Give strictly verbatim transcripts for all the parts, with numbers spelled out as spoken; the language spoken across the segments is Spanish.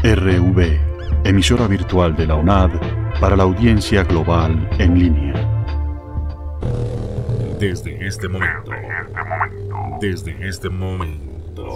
R V, emisora virtual de la UNAD para la audiencia global en línea. Desde este momento, desde este momento,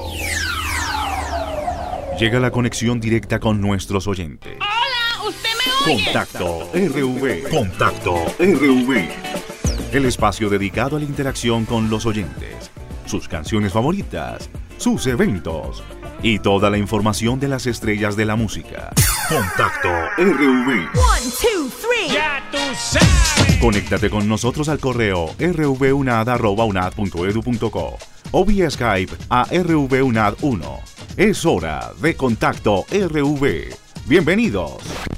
llega la conexión directa con nuestros oyentes. ¡Hola! ¿Usted me oye? Contacto R V. Contacto R V. El espacio dedicado a la interacción con los oyentes, sus canciones favoritas, sus eventos y toda la información de las estrellas de la música. Contacto R V. One, two, three. ¡Ya tú sabes! Conéctate con nosotros al correo r v u n a d arroba u n a d punto e d u punto co o vía Skype a r v u n a d uno. Es hora de Contacto R V. Bienvenidos.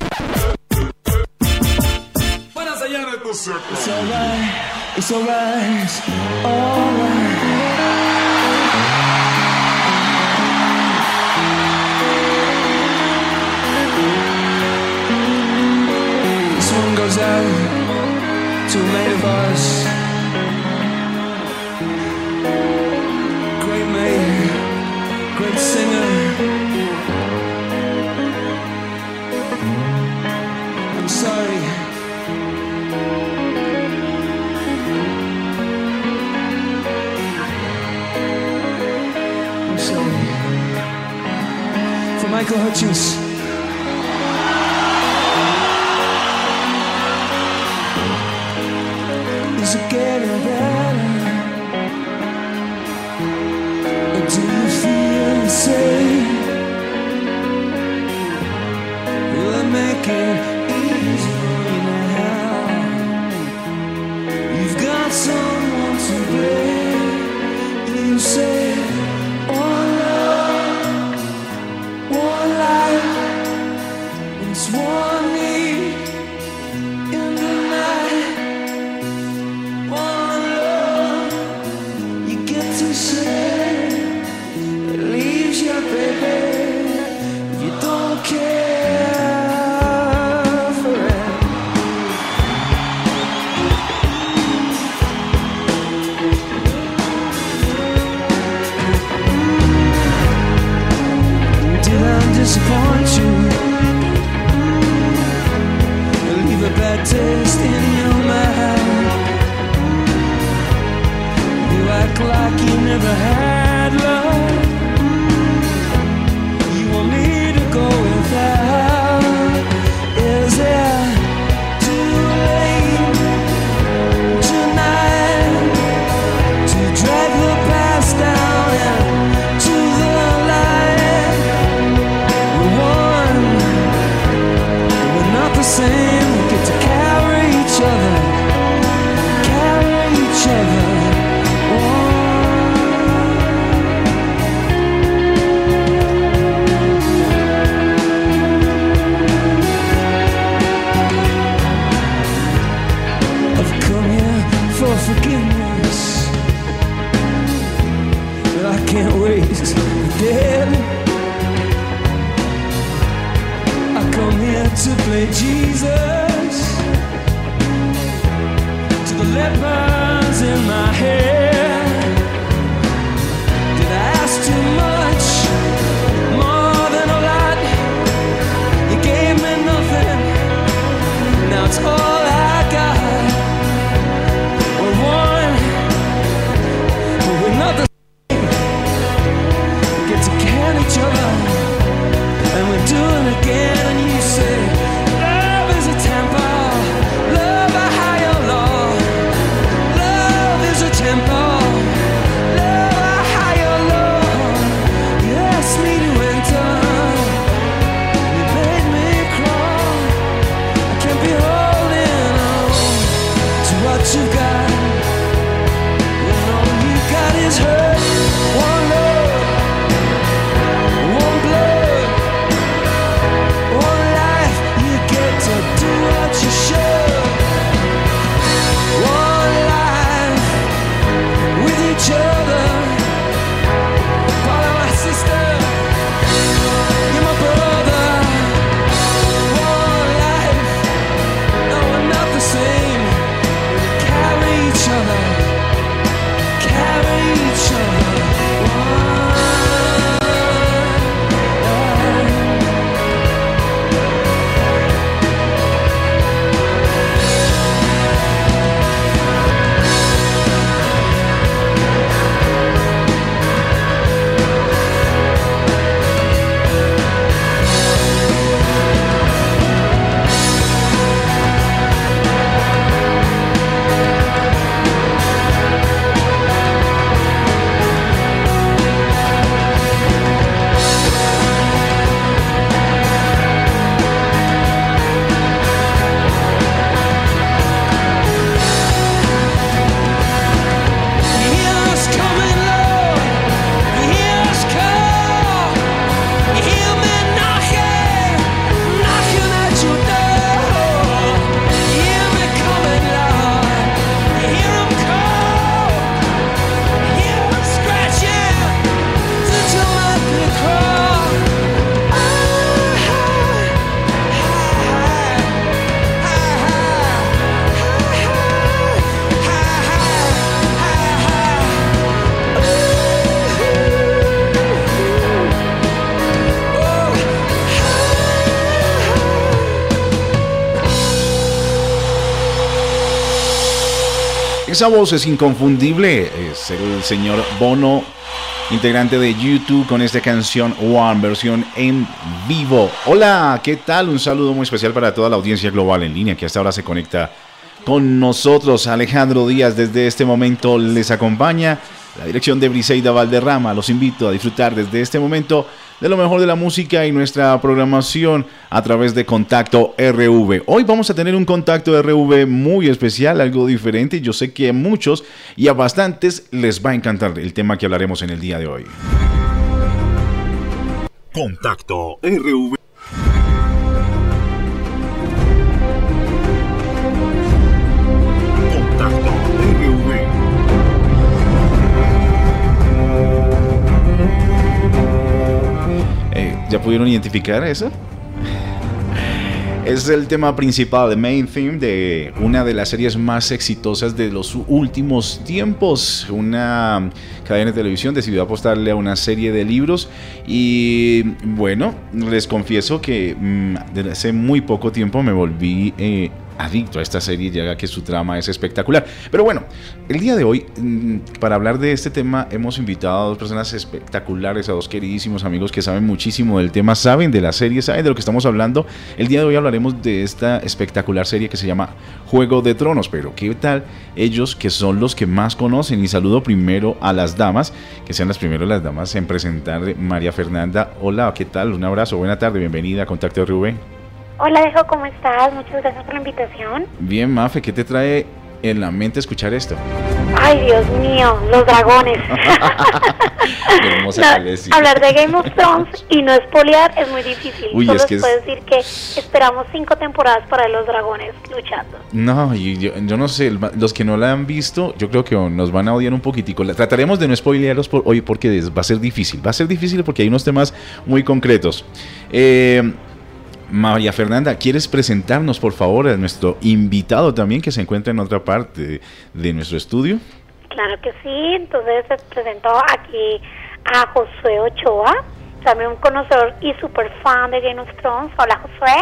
Bueno, señores, tu circo. It's alright, it's alright, it's alright. This one goes out to many of us. Great man, great singer. I'm sorry. I'm sorry. For Michael Hutchins. Is it getting better? Or do you feel the same? Will it make it easier now? You've got someone to blame. You say one love, one life, it's one need in the night. One love you get to share. It leaves you, baby, if you don't care for it. Did I disappoint you? Leave a bad taste in your mouth. You act like you never had love. You want me to go without. Is it too late tonight to drag the past down into the light? We're one, we're not the same. We get to carry each other, carry each other. I've come here for forgiveness, but I can't waste the dead. I come here to play Jesus to the lepers in my head. Did I ask too much? More than a lot. You gave me nothing. Now it's all I got. We're one, but we're not the same. We get to count each other, and we're doing it again. And you say, love is a temple, love a higher law. Love is a temple. Esa voz es inconfundible, es el señor Bono, integrante de U dos con esta canción One, versión en vivo. Hola, ¿qué tal? Un saludo muy especial para toda la audiencia global en línea que hasta ahora se conecta con nosotros. Alejandro Díaz desde este momento les acompaña. La dirección de Briseida Valderrama. Los invito a disfrutar desde este momento de lo mejor de la música y nuestra programación a través de Contacto R V. Hoy vamos a tener un Contacto R V muy especial, algo diferente. Yo sé que a muchos y a bastantes les va a encantar el tema que hablaremos en el día de hoy. Contacto R V. Contacto R V. Eh, ¿Ya pudieron identificar eso? Es el tema principal, de main theme de una de las series más exitosas de los últimos tiempos. Una cadena de televisión decidió apostarle a una serie de libros y bueno, les confieso que mmm, desde hace muy poco tiempo me volví eh, adicto a esta serie, ya que su trama es espectacular. Pero bueno, el día de hoy, para hablar de este tema, hemos invitado a dos personas espectaculares, a dos queridísimos amigos que saben muchísimo del tema, saben de la serie, saben de lo que estamos hablando. El día de hoy hablaremos de esta espectacular serie que se llama Juego de Tronos, pero ¿qué tal ellos, que son los que más conocen? Y saludo primero a las damas, que sean las primeras las damas en presentar. María Fernanda, hola, ¿qué tal? Un abrazo, buena tarde, bienvenida a Contacto R V. Hola, Alejo, ¿cómo estás? Muchas gracias por la invitación. Bien, Mafe, ¿qué te trae en la mente escuchar esto? Ay, Dios mío, los dragones. No, hablar de Game of Thrones y no spoilear es muy difícil. Uy, Solo es que les puedo es... decir que esperamos cinco temporadas para ver los dragones luchando. No, y yo, yo no sé, los que no la han visto, yo creo que nos van a odiar un poquitico. Trataremos de no spoilearlos por hoy porque va a ser difícil. Va a ser difícil porque hay unos temas muy concretos. Eh... María Fernanda, ¿quieres presentarnos por favor a nuestro invitado también que se encuentra en otra parte de, de nuestro estudio? Claro que sí, entonces les presento aquí a Josué Ochoa, también un conocedor y super fan de Game of Thrones. Hola, Josué.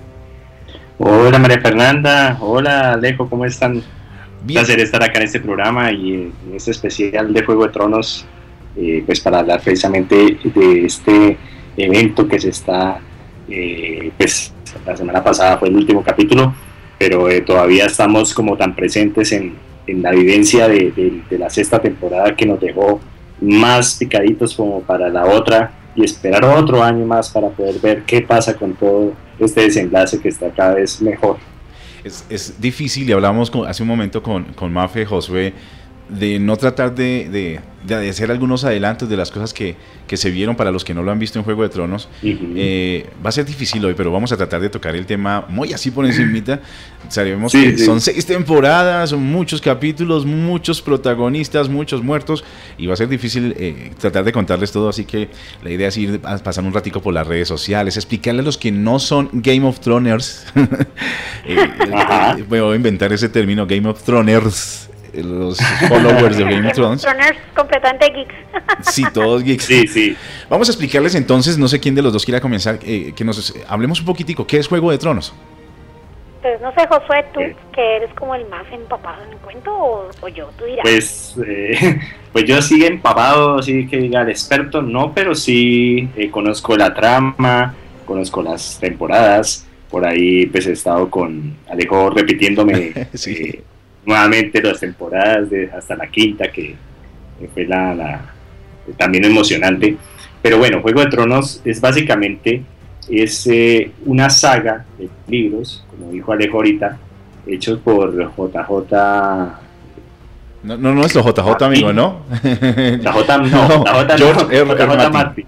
Hola, María Fernanda. Hola, Alejo, ¿cómo están? Bien. Un placer estar acá en este programa y en este especial de Juego de Tronos, eh, pues para hablar precisamente de este evento que se está... Eh, pues la semana pasada fue el último capítulo, pero eh, todavía estamos como tan presentes en, en la vivencia de, de, de la sexta temporada, que nos dejó más picaditos como para la otra, y esperar otro año más para poder ver qué pasa con todo este desenlace que está cada vez mejor. Es, es difícil, y hablamos con, hace un momento con, con Mafe, Josué, de no tratar de, de, de hacer algunos adelantos de las cosas que, que se vieron para los que no lo han visto en Juego de Tronos. Uh-huh. Eh, va a ser difícil hoy, pero vamos a tratar de tocar el tema muy así por encimita. Sabemos sí, que sí. Son seis temporadas, son muchos capítulos, muchos protagonistas, muchos muertos, y va a ser difícil eh, tratar de contarles todo, así que la idea es ir a pasar un ratico por las redes sociales, explicarle a los que no son Game of Throners, eh, eh, voy a inventar ese término, Game of Throners, los followers de Game of Thrones. Completamente geeks. Sí, todos geeks. Sí, sí. Vamos a explicarles entonces, no sé quién de los dos quiera comenzar, eh, que nos hablemos un poquitico. ¿Qué es Juego de Tronos? Pues no sé, Josué, tú eh. que eres como el más empapado en el cuento, o, o yo, tú dirás. Pues, eh, pues yo sí empapado, así que diga el experto, no, pero sí eh, conozco la trama, conozco las temporadas. Por ahí pues he estado con Alejo repitiéndome sí. eh, nuevamente las temporadas de hasta la quinta, que fue la, la también emocionante. Pero bueno, Juego de Tronos es básicamente es eh, una saga de libros, como dijo Alejo ahorita, hechos por J J. No, no nuestro J J amigo, ¿no? La J no, la J no, J J Martin.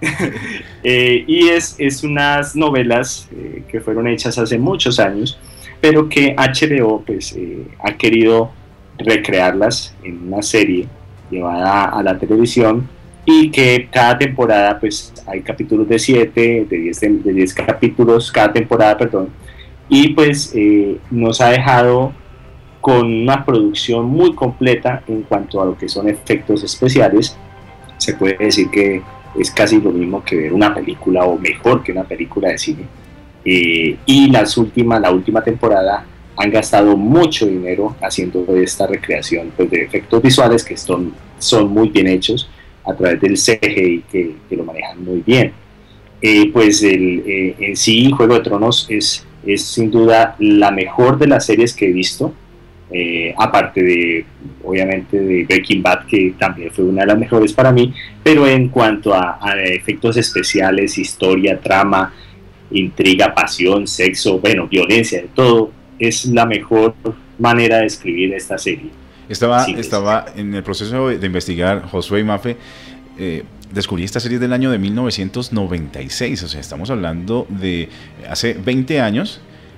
eh, y es, es unas novelas eh, que fueron hechas hace muchos años, pero que H B O pues, eh, ha querido recrearlas en una serie llevada a la televisión, y que cada temporada pues hay capítulos de siete, de diez, de diez capítulos cada temporada, perdón, y pues eh, nos ha dejado con una producción muy completa en cuanto a lo que son efectos especiales. Se puede decir que es casi lo mismo que ver una película, o mejor que una película de cine. Eh, y las últimas, la última temporada han gastado mucho dinero haciendo esta recreación pues, de efectos visuales que son, son muy bien hechos a través del C G I que, que lo manejan muy bien. Eh, pues el, eh, en sí Juego de Tronos es, es sin duda la mejor de las series que he visto, eh, aparte de obviamente de Breaking Bad, que también fue una de las mejores para mí, pero en cuanto a, a efectos especiales, historia, trama, intriga, pasión, sexo, bueno, violencia, de todo, es la mejor manera de escribir esta serie. Estaba, Sí, estaba en el proceso de investigar, Josué y Mafe, eh, descubrí esta serie del año de mil novecientos noventa y seis, o sea, estamos hablando de hace veinte años,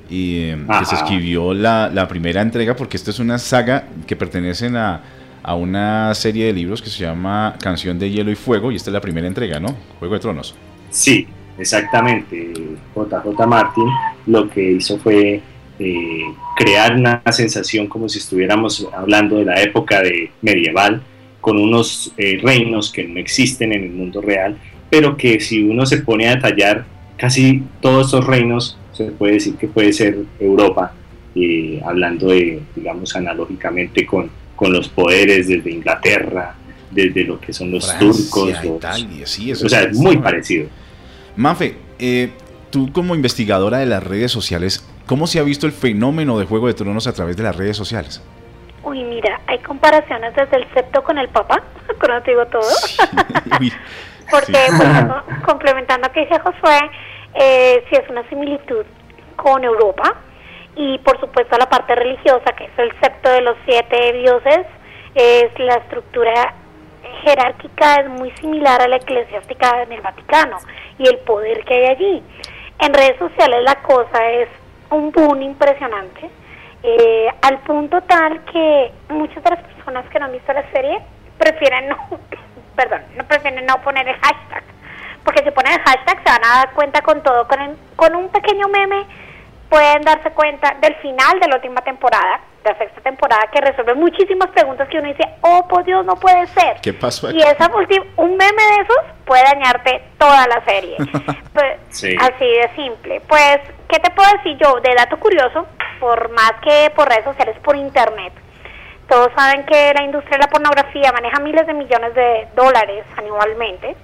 y eh, que se escribió la, la primera entrega, porque esta es una saga que pertenece a, a una serie de libros que se llama Canción de Hielo y Fuego, y esta es la primera entrega, ¿no? Juego de Tronos. Sí, exactamente. J J Martin lo que hizo fue eh, crear una sensación como si estuviéramos hablando de la época de medieval, con unos eh, reinos que no existen en el mundo real, pero que si uno se pone a detallar casi todos estos reinos, se puede decir que puede ser Europa, eh, hablando de, digamos, analógicamente con, con los poderes desde Inglaterra, desde lo que son los Francia, turcos, los, Italia, sí, eso o sea, es muy parecido. Mafe, eh, tú como investigadora de las redes sociales, ¿cómo se ha visto el fenómeno de Juego de Tronos a través de las redes sociales? Uy, mira, hay comparaciones desde el septo con el Papa, con eso te digo todo. Sí. Uy, Porque, sí. pues, complementando lo que dice Josué, eh, sí es una similitud con Europa, y por supuesto la parte religiosa, que es el septo de los siete dioses, es la estructura jerárquica, es muy similar a la eclesiástica en el Vaticano, y el poder que hay allí. En redes sociales la cosa es un boom impresionante, eh, al punto tal que muchas de las personas que no han visto la serie prefieren no, perdón, no prefieren no poner el hashtag, porque si ponen el hashtag se van a dar cuenta con todo, con, el, con un pequeño meme pueden darse cuenta del final de la última temporada, de la sexta temporada, que resuelve muchísimas preguntas que uno dice, oh, por Dios, no puede ser. ¿Qué pasó aquí? Y esa ulti- un meme de esos puede dañarte toda la serie. Pues, Sí. así de simple. Pues, ¿qué te puedo decir yo? De dato curioso, por más que por redes sociales, por internet, todos saben que la industria de la pornografía maneja miles de millones de dólares anualmente,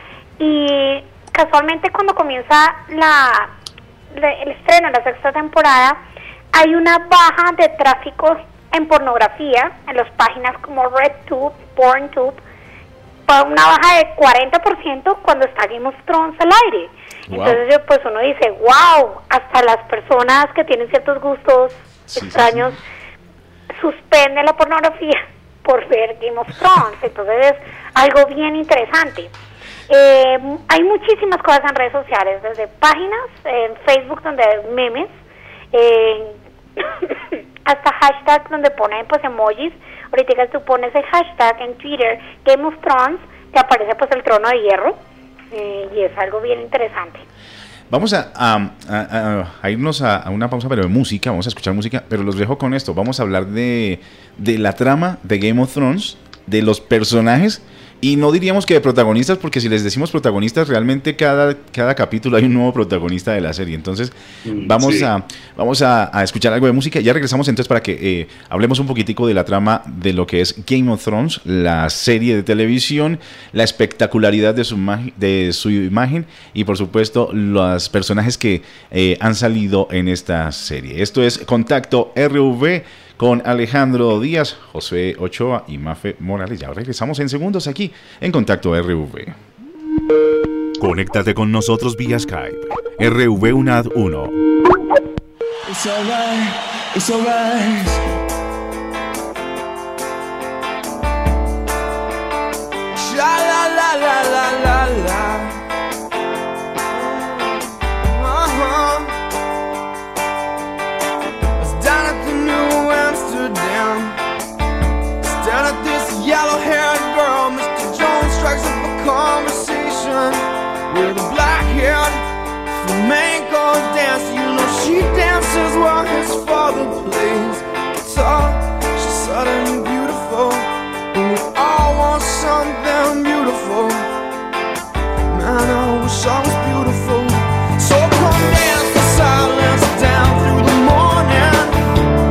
y casualmente cuando comienza la, la el estreno de la sexta temporada, hay una baja de tráfico en pornografía en las páginas como RedTube, PornTube, una baja de cuarenta por ciento cuando está Game of Thrones al aire. Wow. Entonces pues uno dice, wow, hasta las personas que tienen ciertos gustos Sí, sí, extraños suspenden la pornografía por ver Game of Thrones. Entonces es algo bien interesante. Eh, hay muchísimas cosas en redes sociales, desde páginas, en Facebook donde hay memes, eh, hasta hashtags donde ponen pues emojis. Ahorita que tú pones el hashtag en Twitter Game of Thrones, te aparece pues el trono de hierro, eh, y es algo bien interesante. Vamos a, a, a, a irnos a, a una pausa, pero de música, vamos a escuchar música, pero los dejo con esto. Vamos a hablar de, de la trama de Game of Thrones, de los personajes, y no diríamos que de protagonistas, porque si les decimos protagonistas, realmente cada, cada capítulo hay un nuevo protagonista de la serie. Entonces vamos, sí. a, vamos a, a escuchar algo de música. Ya regresamos entonces para que eh, hablemos un poquitico de la trama de lo que es Game of Thrones, la serie de televisión, la espectacularidad de su, de su imagen y por supuesto los personajes que eh, han salido en esta serie. Esto es Contacto R V con Alejandro Díaz, José Ochoa y Mafe Morales. Ya regresamos en segundos aquí en Contacto R V. Conéctate con nosotros vía Skype. R V UNAD uno. It's alright, it's alright. Sha la la la la la la. Uh-huh. I was down at the New Amsterdam, staring at this yellow-haired girl. Mister Jones strikes up a conversation with a black-haired flamenco dancer. You know she dances while his father plays guitar. She's sudden beautiful, and we all want something beautiful. Man, I wish I was beautiful. So come dance the silence down through the morning.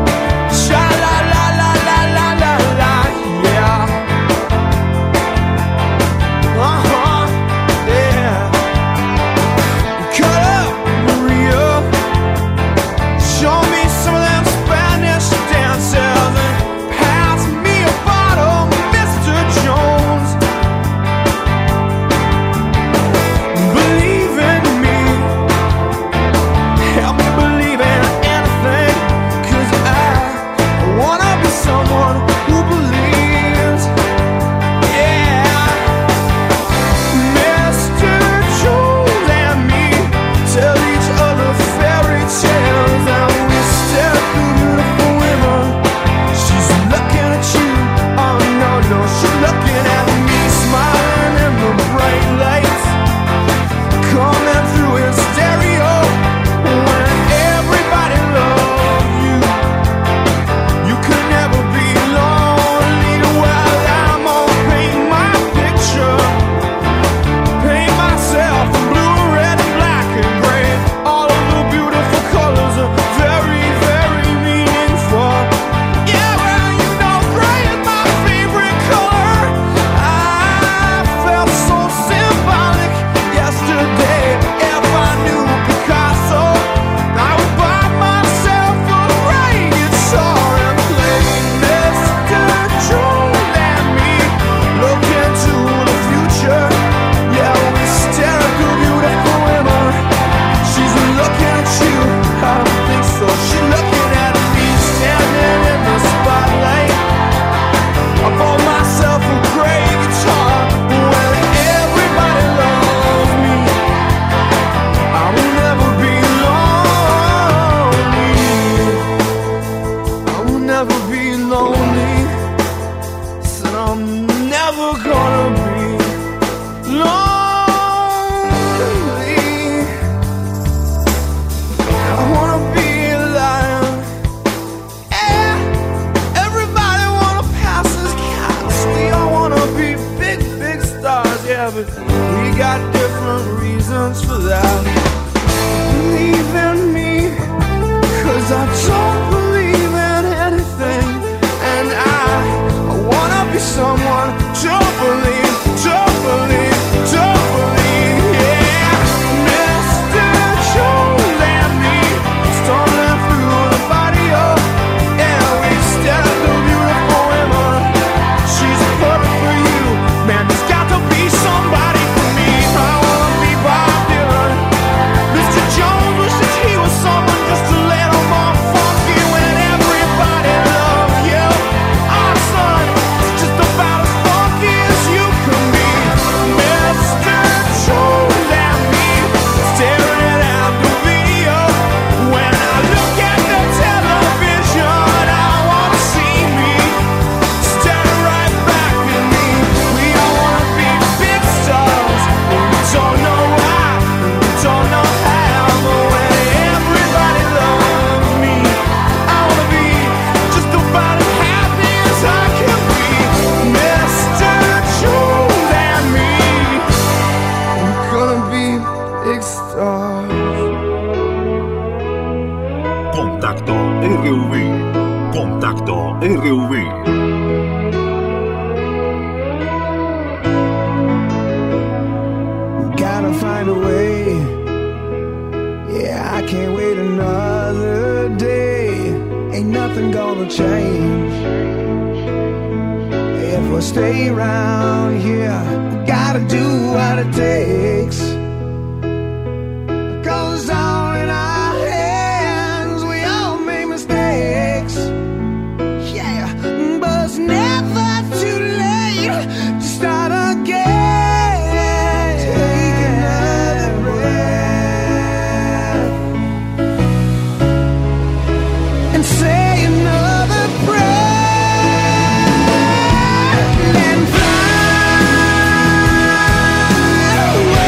got different reasons for that. Believe in me, cause I don't believe in anything. And I, I wanna be someone to believe, to believe, to believe, yeah. Mister Jones and me, stumbling through the barrio, and we stared at the beautiful women. She's perfect for you, man, there's got to be somebody for me. I wanna be Bob Dylan. Mister Jones wishes he was someone just a little more funky when everybody loves you. Our son is just about as funky as you can be. Mister Jones and me, staring at the video. When I look at the television, I wanna see me staring right back at me. We all wanna be big stars, but we don't know why, we don't know how. But when everybody loves me, I wanna be just about as happy as I can be. Mister Jones and me, we're gonna be big stars. Contacto R V. Contacto R V. Gotta find a way. Yeah, I can't wait another day. Ain't nothing gonna change. If we stay around here, we gotta do what it takes. 'Cause all in our hands, we all make mistakes. Yeah, but it's never too late to start again. Take another breath and say another prayer and fly away.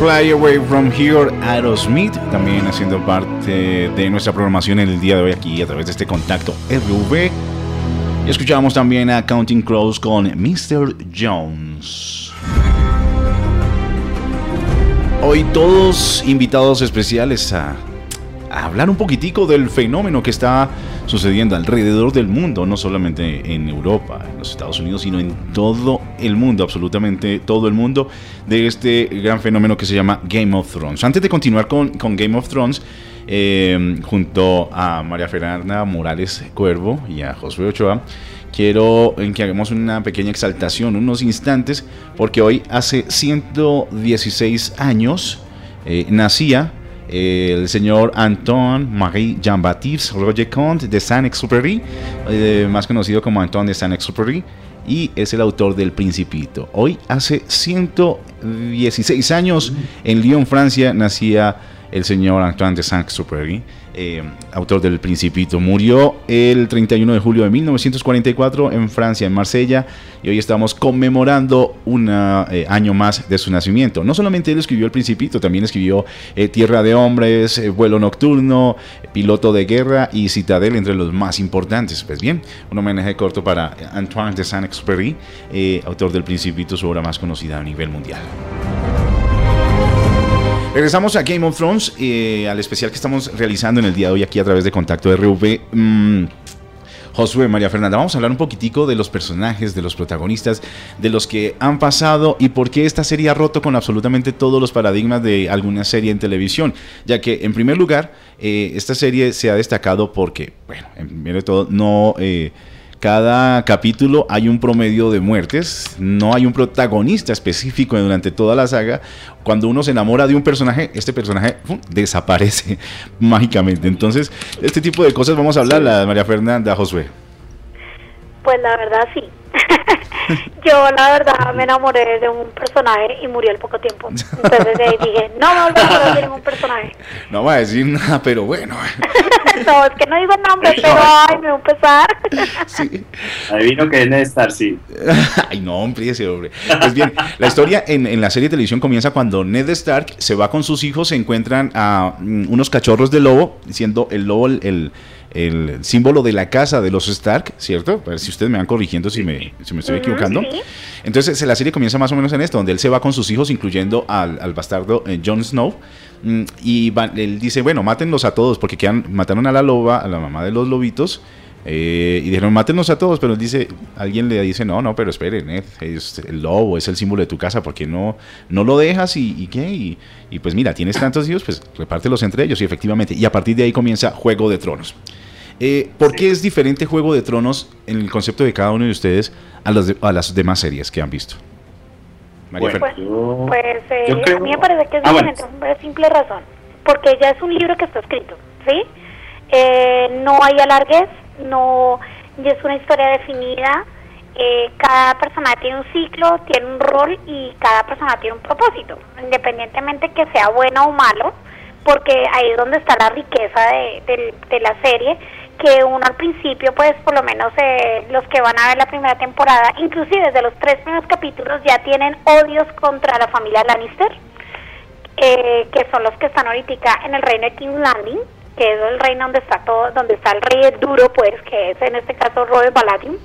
Fly Away From Here, Aerosmith, también haciendo parte de nuestra programación en el día de hoy aquí a través de este Contacto R V. Y escuchábamos también a Counting Crows con mister Jones. Hoy todos invitados especiales a, a hablar un poquitico del fenómeno que está sucediendo alrededor del mundo, no solamente en Europa, en los Estados Unidos, sino en todo el mundo, absolutamente todo el mundo, de este gran fenómeno que se llama Game of Thrones. Antes de continuar con, con Game of Thrones, eh, junto a María Fernanda Morales Cuervo y a Josué Ochoa, quiero que hagamos una pequeña exaltación, unos instantes, porque hoy hace ciento dieciséis años eh, nacía el señor Antoine-Marie Jean-Baptiste Roger-Comte de Saint-Exupéry, eh, más conocido como Antoine de Saint-Exupéry, y es el autor del Principito. Hoy hace ciento dieciséis años en Lyon, Francia, nacía el señor Antoine de Saint-Exupéry, eh, autor del Principito. Murió el treinta y uno de julio de mil novecientos cuarenta y cuatro en Francia, en Marsella, y hoy estamos conmemorando un eh, año más de su nacimiento. No solamente él escribió el Principito, también escribió eh, Tierra de Hombres, eh, Vuelo Nocturno, Piloto de Guerra y Citadel, entre los más importantes. Pues bien, un homenaje corto para Antoine de Saint-Exupéry, eh, autor del Principito, su obra más conocida a nivel mundial. Regresamos a Game of Thrones, eh, al especial que estamos realizando en el día de hoy aquí a través de Contacto R V. Mm, Josué, María Fernanda, vamos a hablar un poquitico de los personajes, de los protagonistas, de los que han pasado y por qué esta serie ha roto con absolutamente todos los paradigmas de alguna serie en televisión, ya que en primer lugar, eh, esta serie se ha destacado porque, bueno, en primer de todo, no... Eh, Cada capítulo hay un promedio de muertes, no hay un protagonista específico durante toda la saga. Cuando uno se enamora de un personaje, este personaje ¡pum!, desaparece mágicamente. Entonces, este tipo de cosas vamos a hablar, la María Fernanda, Josué. Pues la verdad sí. Yo la verdad me enamoré de un personaje y murió al poco tiempo. Entonces de ahí dije, no me volví a enamorar de ningún personaje. No voy a decir nada, pero bueno. No, es que no digo nombre, pero ay, me va a empezar. Sí. Adivino que debe estar, sí. Ay, no, hombre, ese hombre. Pues bien, la historia en, en la serie de televisión comienza cuando Ned Stark se va con sus hijos, se encuentran a um, unos cachorros de lobo, siendo el lobo el... el el símbolo de la casa de los Stark, ¿cierto? A ver si ustedes me van corrigiendo si me, si me estoy equivocando. Sí. Entonces la serie comienza más o menos en esto, donde él se va con sus hijos, incluyendo al, al bastardo eh, Jon Snow, y va, él dice, bueno, mátenlos a todos, porque quedan, mataron a la loba, a la mamá de los lobitos, eh, y dijeron, mátenlos a todos, pero él dice, alguien le dice, no, no, pero esperen, eh, es el lobo, es el símbolo de tu casa, porque no, no lo dejas y, y qué, y, y pues mira, tienes tantos hijos, pues repártelos entre ellos, y efectivamente, y a partir de ahí comienza Juego de Tronos. Eh, ¿Por qué es diferente Juego de Tronos en el concepto de cada uno de ustedes a, los de, a las demás series que han visto? María bueno, pues, pues eh, creo... a mí me parece que es diferente ah, bueno. por una simple razón, porque ya es un libro que está escrito, ¿sí? Eh, no hay alargues, no, ya es una historia definida, eh, cada persona tiene un ciclo, tiene un rol y cada persona tiene un propósito, independientemente que sea bueno o malo, porque ahí es donde está la riqueza de, de, de la serie, que uno al principio, pues por lo menos eh, los que van a ver la primera temporada, inclusive desde los tres primeros capítulos ya tienen odios contra la familia Lannister, eh, que son los que están ahorita en el reino de King's Landing, que es el reino donde está todo, donde está el rey duro, pues, que es en este caso Robert Baratheon.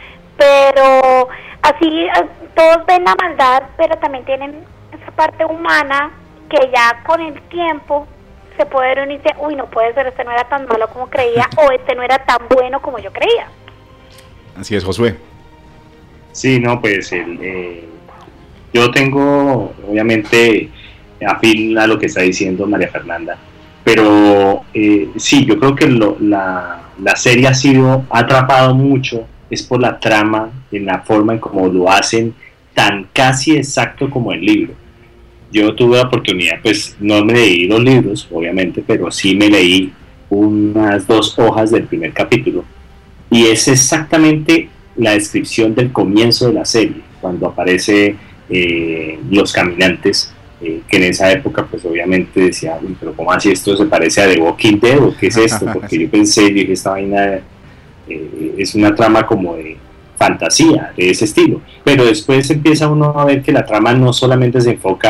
Pero así todos ven la maldad, pero también tienen esa parte humana que ya con el tiempo se puede ver y dice, uy, no puede ser, este no era tan malo como creía, o este no era tan bueno como yo creía. Así es, Josué. Sí, no, pues el, eh, yo tengo, obviamente, afín a lo que está diciendo María Fernanda, pero eh, sí, yo creo que lo, la, la serie ha sido, ha atrapado mucho, es por la trama, en la forma en cómo lo hacen, tan casi exacto como el libro. Yo tuve la oportunidad, pues no me leí los libros, obviamente, pero sí me leí unas dos hojas del primer capítulo. Y es exactamente la descripción del comienzo de la serie, cuando aparece eh, los caminantes, eh, que en esa época, pues obviamente decía, uy, pero ¿cómo así esto se parece a The Walking Dead? ¿O qué es esto? Porque yo pensé, dije, esta vaina eh, es una trama como de fantasía, de ese estilo. Pero después empieza uno a ver que la trama no solamente se enfoca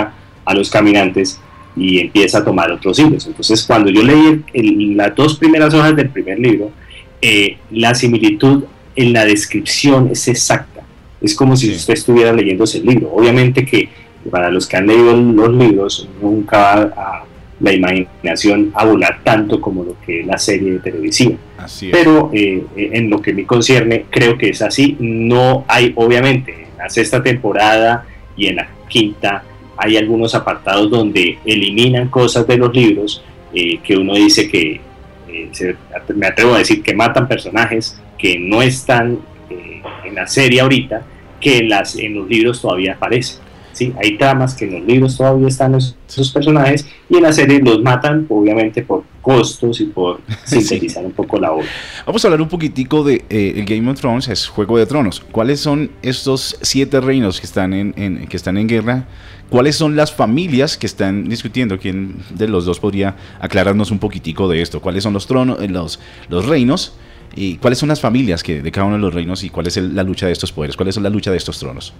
a los caminantes y empieza a tomar otros hilos. Entonces, cuando yo leí el, el, las dos primeras hojas del primer libro, eh, la similitud en la descripción es exacta. Es como si usted estuviera leyéndose el libro. Obviamente que para los que han leído los libros, nunca va a la imaginación a volar tanto como lo que es la serie televisiva. Así es. Pero eh, en lo que me concierne, creo que es así. No hay, obviamente, en la sexta temporada y en la quinta, hay algunos apartados donde eliminan cosas de los libros eh, que uno dice que, eh, se, me atrevo a decir que matan personajes que no están eh, en la serie ahorita, que en, las, en los libros todavía aparecen. ¿Sí? Hay tramas que en los libros todavía están los, esos personajes y en la serie los matan, obviamente, por costos y por sintetizar sí. un poco la obra. Vamos a hablar un poquitico de eh, Game of Thrones, es Juego de Tronos. ¿Cuáles son estos siete reinos que están en, en, que están en guerra? ¿Cuáles son las familias que están discutiendo? ¿Quién de los dos podría aclararnos un poquitico de esto? ¿Cuáles son los tronos, los, los reinos? ¿Y cuáles son las familias que, de cada uno de los reinos? ¿Y cuál es el, la lucha de estos poderes? ¿Cuál es la lucha de estos tronos?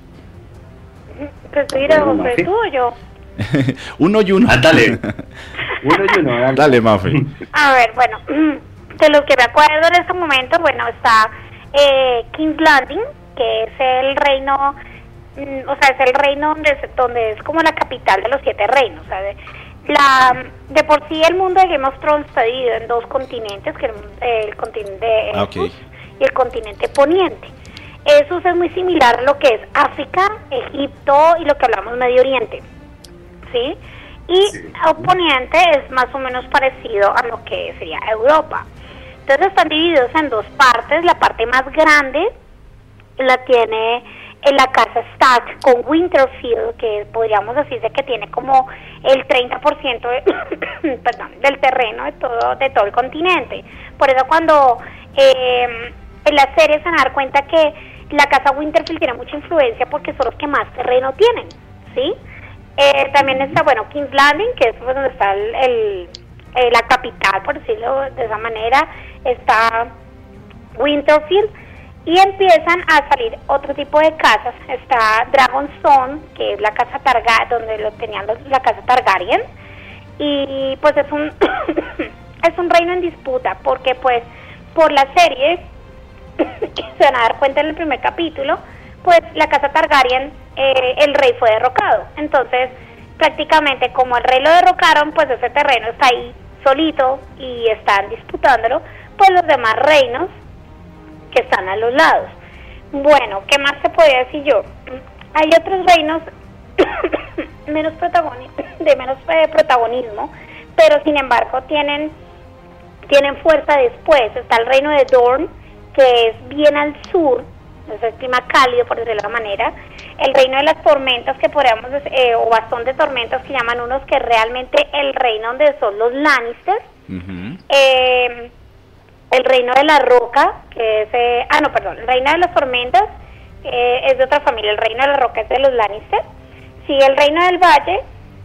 Mira, José, ¿tú o yo? uno y uno. Ah, dale. Uno y uno. Dale, dale Mafe. A ver, bueno, de lo que me acuerdo en este momento, bueno, está eh, King's Landing, que es el reino, o sea, es el reino donde es, donde es como la capital de los siete reinos. O sea, de, la, de por sí el mundo de Game of Thrones está dividido en dos continentes, que es el, el continente ah, okay. y el continente poniente. Eso es muy similar a lo que es África, Egipto y lo que hablamos Medio Oriente, ¿sí? Y sí. Poniente es más o menos parecido a lo que sería Europa. Entonces están divididos en dos partes. La parte más grande la tiene en la casa Stark con Winterfell, que podríamos decir que tiene como el treinta por ciento de, perdón, del terreno de todo, de todo el continente. Por eso cuando eh, en la serie se van a dar cuenta que la casa Winterfell tiene mucha influencia porque son los que más terreno tienen, ¿sí? Eh, también está, bueno, King's Landing, que es pues, donde está el, el, eh, la capital, por decirlo de esa manera. Está Winterfell y empiezan a salir otro tipo de casas. Está Dragonstone, que es la casa Targaryen, donde lo tenían los, la casa Targaryen, y pues es un es un reino en disputa porque pues por la serie se van a dar cuenta en el primer capítulo, pues la casa Targaryen, eh, el rey fue derrocado. Entonces, prácticamente como el rey lo derrocaron, pues ese terreno está ahí solito y están disputándolo, pues los demás reinos que están a los lados. Bueno, ¿qué más se podría decir yo? Hay otros reinos menos protagoni- de menos eh, protagonismo, pero sin embargo tienen, tienen fuerza después. Está el reino de Dorne, que es bien al sur, es el clima cálido, por decirlo de alguna manera. El reino de las tormentas, que podríamos eh, o bastón de tormentas, que llaman unos, que realmente el reino donde son los Lannister. Uh-huh. Eh, el reino de la roca, que es, eh, ah no, perdón, el reino de las tormentas eh, es de otra familia. El reino de la roca es de los Lannister. Sigue el reino del valle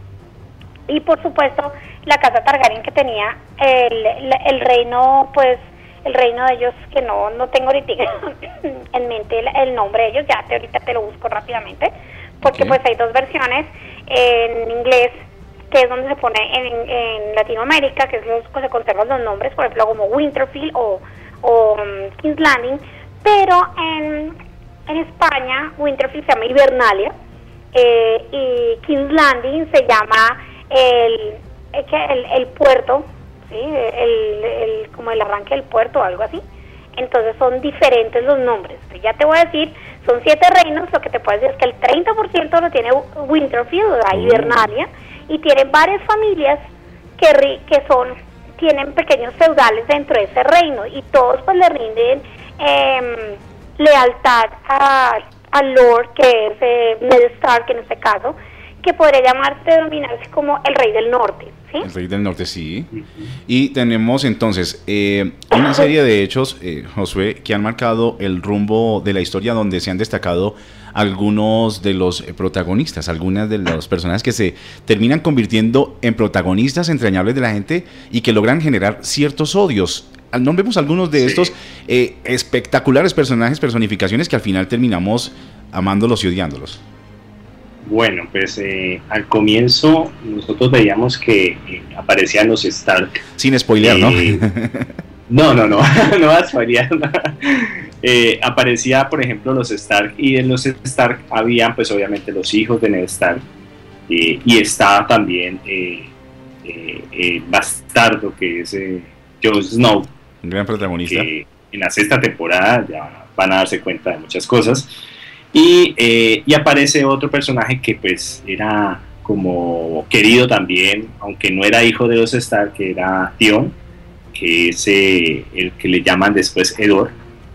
y por supuesto la casa Targaryen, que tenía el, el, el reino, pues el reino de ellos, que no no tengo ahorita en mente el, el nombre de ellos, ya te, ahorita te lo busco rápidamente, porque okay. pues hay dos versiones en inglés, que es donde se pone en, en Latinoamérica, que es los que se conservan los nombres, por ejemplo como Winterfell o, o um, King's Landing, pero en, en España Winterfell se llama Hibernalia, eh, y King's Landing se llama el, el, el puerto, ¿sí? el, el, como el arranque del puerto o algo así. Entonces son diferentes los nombres. Ya te voy a decir, son siete reinos. Lo que te puedo decir es que el treinta por ciento lo tiene Winterfell, o sea, Hibernalia, y tiene varias familias que, que son tienen pequeños feudales dentro de ese reino, y todos pues le rinden eh, lealtad a, a Lord, que es eh, Ned Stark en este caso, que podría llamarse, denominarse como el rey del norte, ¿sí? El rey del norte, sí. Y tenemos entonces eh, una serie de hechos, eh, Josué, que han marcado el rumbo de la historia, donde se han destacado algunos de los eh, protagonistas, algunas de las personas que se terminan convirtiendo en protagonistas entrañables de la gente y que logran generar ciertos odios. No vemos algunos de sí. estos eh, espectaculares personajes, personificaciones, que al final terminamos amándolos y odiándolos. Bueno, pues eh, al comienzo nosotros veíamos que eh, aparecían los Stark. Sin spoilear, eh, ¿no? No, no, no, no va a spoilear. eh, aparecía, por ejemplo, los Stark, y en los Stark habían, pues obviamente, los hijos de Ned Stark, eh, y estaba también eh, eh, el bastardo, que es eh, Jon Snow. Un gran protagonista. Que en la sexta temporada ya van a darse cuenta de muchas cosas. Y, eh, y aparece otro personaje que pues era como querido también, aunque no era hijo de los Stark, que era Theon, que es eh, el que le llaman después Edor.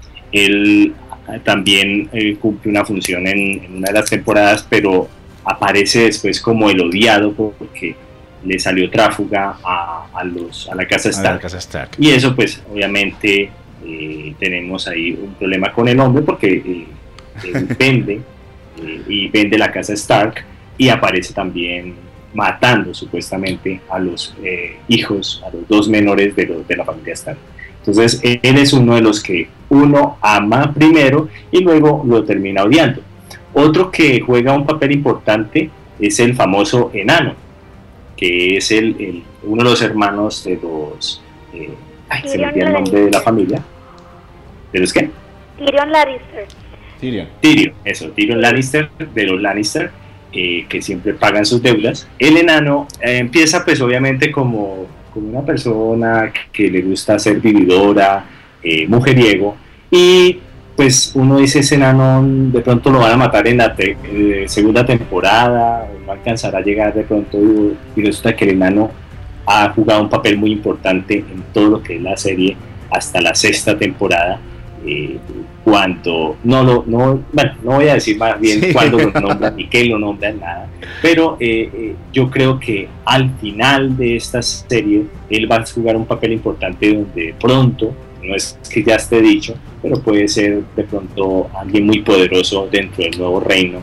Él también eh, cumple una función en, en una de las temporadas, pero aparece después como el odiado porque le salió tráfuga a, a, los, a la casa Stark. A la casa Stark. Y eso pues obviamente eh, tenemos ahí un problema con el hombre porque... Eh, Él vende eh, y vende la casa Stark, y aparece también matando supuestamente a los eh, hijos, a los dos menores de, los, de la familia Stark. Entonces él es uno de los que uno ama primero y luego lo termina odiando. Otro que juega un papel importante es el famoso enano, que es el, el uno de los hermanos de los eh, ay, se me olvidó el nombre de la familia. ¿De los qué? Tyrion Lannister. Tyrion. Tyrion, eso, Tyrion Lannister, de los Lannister, eh, que siempre pagan sus deudas. El enano eh, empieza pues obviamente como, como una persona que le gusta ser vividora, eh, mujeriego, y pues uno dice, ese enano de pronto lo van a matar en la te- eh, segunda temporada, no alcanzará a llegar de pronto, y resulta que el enano ha jugado un papel muy importante en todo lo que es la serie hasta la sexta temporada. Eh, cuando no lo no bueno no voy a decir más bien sí. Cuando lo nombran ni qué lo nombran, nada, pero eh, eh, yo creo que al final de esta serie él va a jugar un papel importante donde de pronto, no es que ya esté dicho, pero puede ser de pronto alguien muy poderoso dentro del nuevo reino.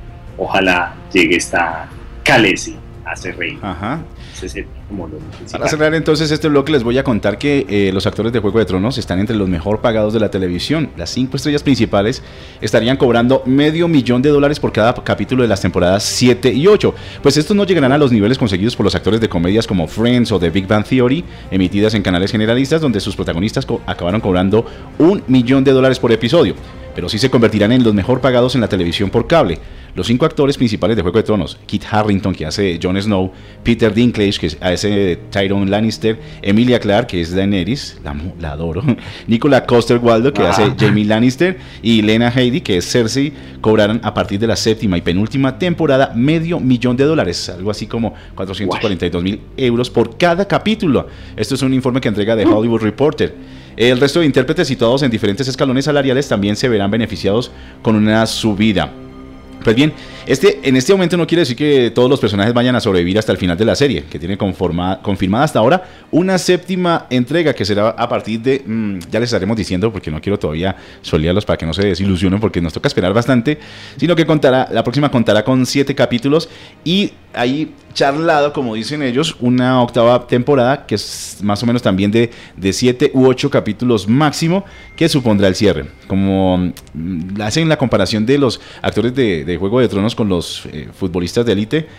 Ojalá llegue esta Khaleesi a ser rey. Ajá. Ese es como lo Para cerrar entonces este bloque les voy a contar que eh, los actores de Juego de Tronos están entre los mejor pagados de la televisión. Las cinco estrellas principales estarían cobrando medio millón de dólares por cada capítulo de las temporadas siete y ocho. Pues estos no llegarán a los niveles conseguidos por los actores de comedias como Friends o The Big Bang Theory, emitidas en canales generalistas, donde sus protagonistas co- acabaron cobrando un millón de dólares por episodio. Pero sí se convertirán en los mejor pagados en la televisión por cable. Los cinco actores principales de Juego de Tronos: Kit Harington, que hace Jon Snow; Peter Dinklage, que hace Tyrion Lannister; Emilia Clarke, que es Daenerys, la, la adoro; Nicola Coster-Waldau, que ah. hace Jaime Lannister; y Lena Headey, que es Cersei, cobrarán a partir de la séptima y penúltima temporada medio millón de dólares, algo así como cuatrocientos cuarenta y dos mil euros por cada capítulo. Esto es un informe que entrega The Hollywood Reporter. El resto de intérpretes situados en diferentes escalones salariales también se verán beneficiados con una subida. Pues bien, este, en este momento no quiere decir que todos los personajes vayan a sobrevivir hasta el final de la serie, que tiene conforma, confirmada hasta ahora una séptima entrega que será a partir de, mmm, ya les estaremos diciendo porque no quiero todavía solearlos para que no se desilusionen porque nos toca esperar bastante, sino que contará, la próxima contará con siete capítulos y ahí charlado, como dicen ellos, una octava temporada que es más o menos también de, de siete u ocho capítulos máximo, que supondrá el cierre. Como mmm, hacen la comparación de los actores de, de Juego de Tronos con los eh, futbolistas de élite,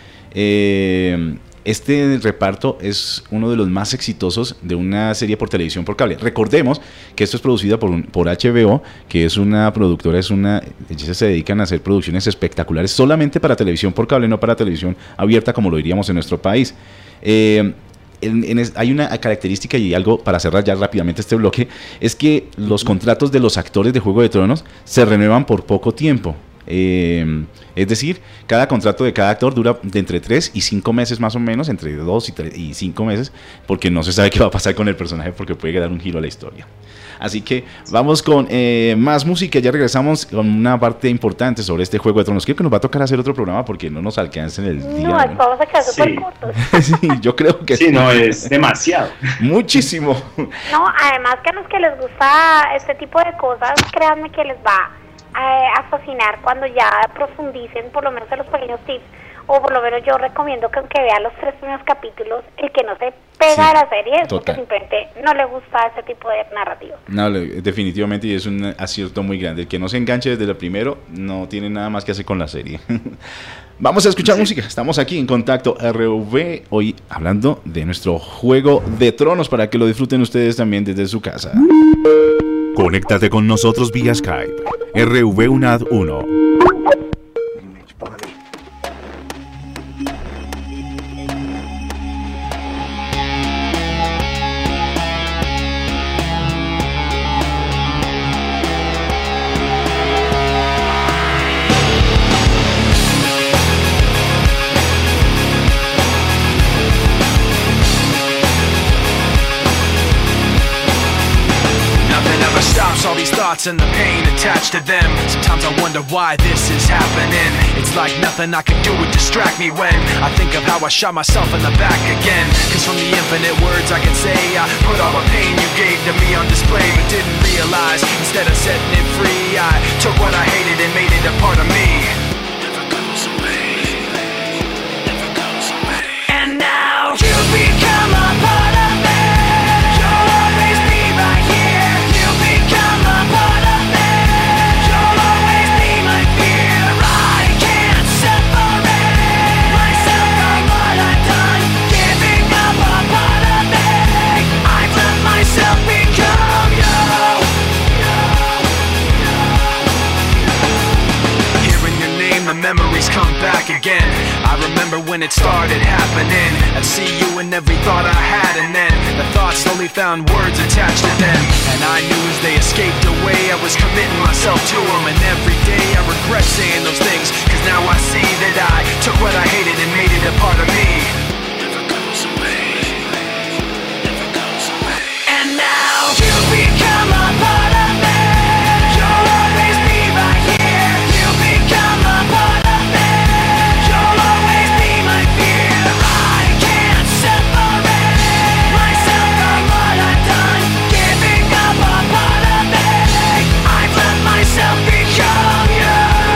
eh, este reparto es uno de los más exitosos de una serie por televisión por cable. Recordemos que esto es producida por, un, por H B O, que es una productora, es una, ellos se dedican a hacer producciones espectaculares solamente para televisión por cable, no para televisión abierta como lo diríamos en nuestro país. Eh, En, en, hay una característica y algo para cerrar ya rápidamente este bloque, es que los contratos de los actores de Juego de Tronos se renuevan por poco tiempo. Eh, es decir, cada contrato de cada actor dura de entre tres y cinco meses más o menos, entre dos y cinco meses, porque no se sabe qué va a pasar con el personaje, porque puede dar un giro a la historia. Así que vamos con eh, más música. Ya regresamos con una parte importante sobre este Juego de Tronos. Creo que nos va a tocar hacer otro programa porque no nos alcanza en el día. No, ¿no? Vamos a quedar súper sí. cortos. Sí, yo creo que sí. Sí, no, es demasiado. Muchísimo. No, además que a los que les gusta este tipo de cosas, créanme que les va a, a fascinar cuando ya profundicen, por lo menos en los pequeños tips. o por lo menos yo recomiendo que aunque vea los tres primeros capítulos, el que no se pega sí, a la serie es porque simplemente no le gusta ese tipo de narrativa. No, definitivamente, y es un acierto muy grande. El que no se enganche desde el primero no tiene nada más que hacer con la serie. Vamos a escuchar sí. música. Estamos aquí en Contacto R V, hoy hablando de nuestro Juego de Tronos para que lo disfruten ustedes también desde su casa. Conéctate con nosotros vía Skype. R V U N A D uno. And the pain attached to them. Sometimes I wonder why this is happening. It's like nothing I can do would distract me when I think of how I shot myself in the back again. Cause from the infinite words I can say, I put all the pain you gave to me on display, but didn't realize instead of setting it free, I took what I hated and made it a part of me. Never goes away, never goes away. And now you become a part of me. You'll always be right here. You become a part of me. You'll always be my fear. I can't separate myself from what I've done. Giving up a part of me. I've let myself become you. Hearing your name, the memories come back again. I remember when it started happening. I'd see you in every thought I had, and then the thoughts slowly found words attached to them. And I knew as they escaped away, I was committing myself to them. And every day I regret saying those things, cause now I see that I took what I hated and made it a part of me. Never goes away, never goes away. And now you become a part of me. You'll always be right here. You become a part of me. You'll always be my fear. I can't separate myself from what I've done. Giving up a part of me. I've let myself become you.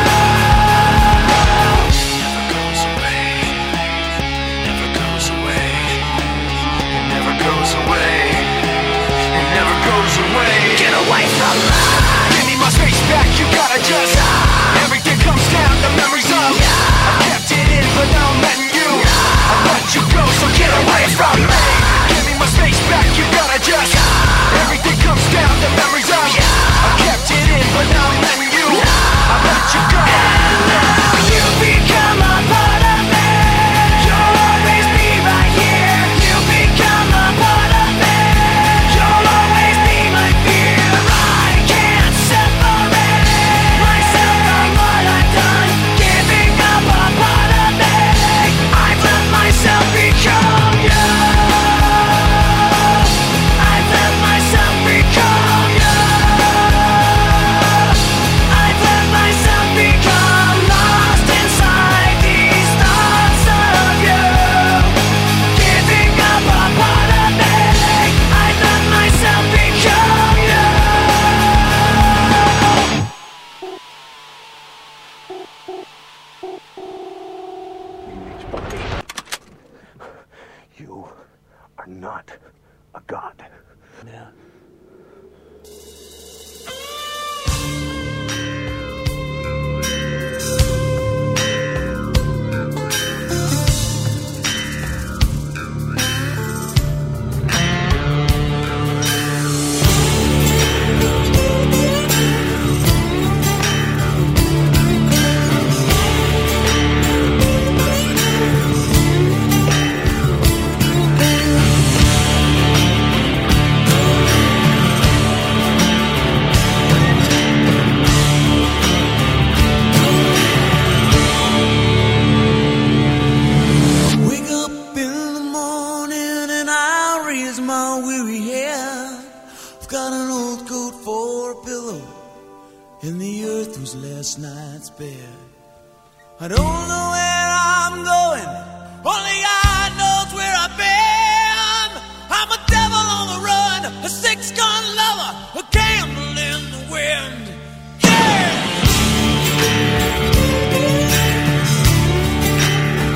Never goes away. Never goes away. It never goes away. It never goes away. Get away from me. Give me my space back. You gotta just. Everything comes down to memories of. I kept it in, but now I'm letting you. I let you go, so get away from me. Give me my space back. You gotta just. Everything comes down to memories of. I kept it in, but now I'm letting you. I let you go. You become a part of me. You'll always be right here. You become a part of me. You'll always be my fear. I can't separate myself from what I've done. Giving up a part of me. I've let myself become you. I've let myself become you. I've let myself become lost inside these thoughts of you. Giving up a part of me. I've let myself become you. You are not a god. Yeah. Wake up in the morning and I raise my weary head. I've got an old coat for a pillow and the earth was last night's bed. I don't know where I'm going, only God knows where I've been. I'm a devil on the run, a six-gun lover, a candle in the wind. Yeah!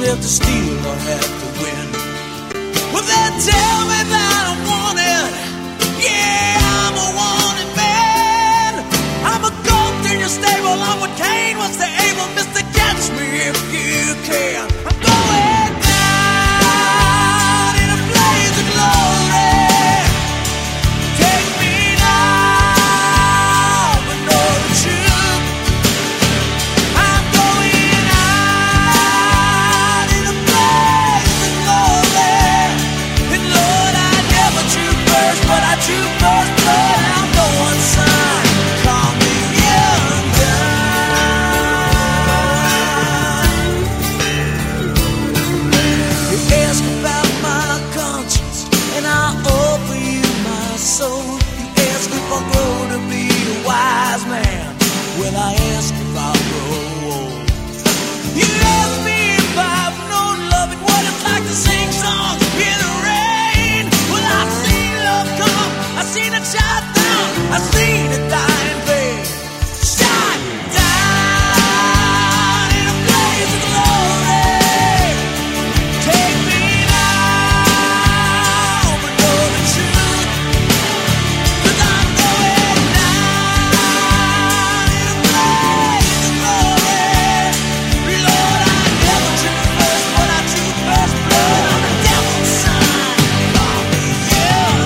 don't have to steal or have to win. Well, they tell me that I'm wanted. Yeah, I'm a wanted man. I'm a goat in your stable. I'm what Cain was the able. Mister, catch me if you can. I'm going down in a blaze of glory. Take me now, but know the truth. I'm going out in a blaze of glory. And Lord, I never drew first, but I drew first blood. I'm no one's son. Call me young gun. You ask about my conscience, and I offer you my soul. You ask if I'll grow to be a wise man. Well, I ask if I'll grow old. You ask me if I've known love and what it's like to sing songs in the rain. Well, I've seen love come, I've seen it shot down, I've seen it die in vain. Shot down in a blaze of glory. Take me now, but know the truth. 'Cause I'm going down in a blaze of glory. Lord, I never drew first, but I drew first blood. I'm the devil's son. Call me young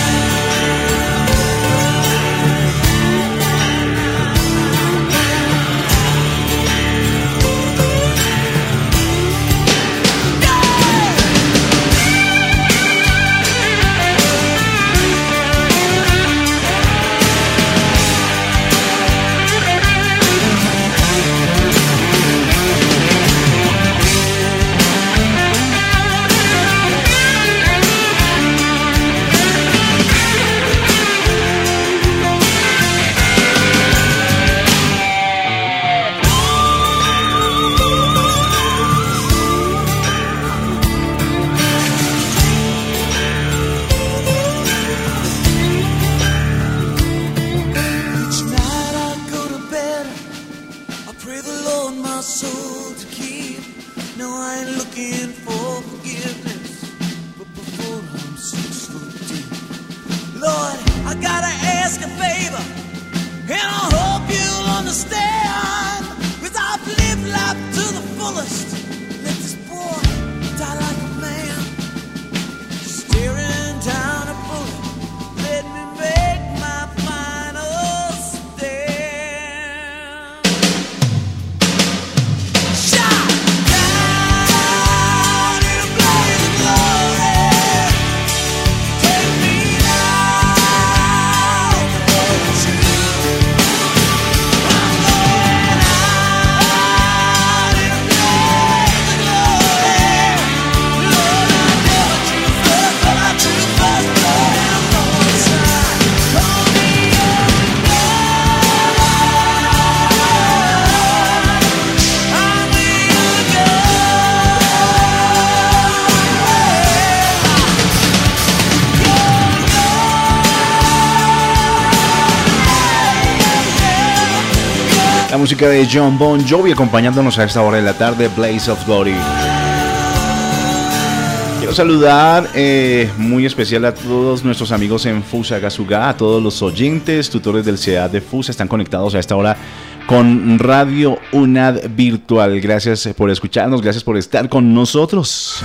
Each night I go to bed, I pray the Lord my soul to keep. No, I ain't looking for forgiveness, but before I'm six foot deep. Lord, I gotta ask a favor, and I hope you'll understand. 'Cause I've lived life to the fullest. Let this boy die like a man, staring down a bullet. Let me make my final stand. Shot down in a blaze of glory. Take me now, but know the truth. I'm going out in a blaze of glory. Lord, I never drew first, but I drew first blood. I'm no one's son. Call me young gun. I'm a young La música de John Bon Jovi acompañándonos a esta hora de la tarde, Blaze of Glory. Quiero saludar eh, muy especial a todos nuestros amigos en Fusagasugá, a todos los oyentes, tutores del C E A de Fusa, están conectados a esta hora con Radio UNAD Virtual. Gracias por escucharnos, gracias por estar con nosotros.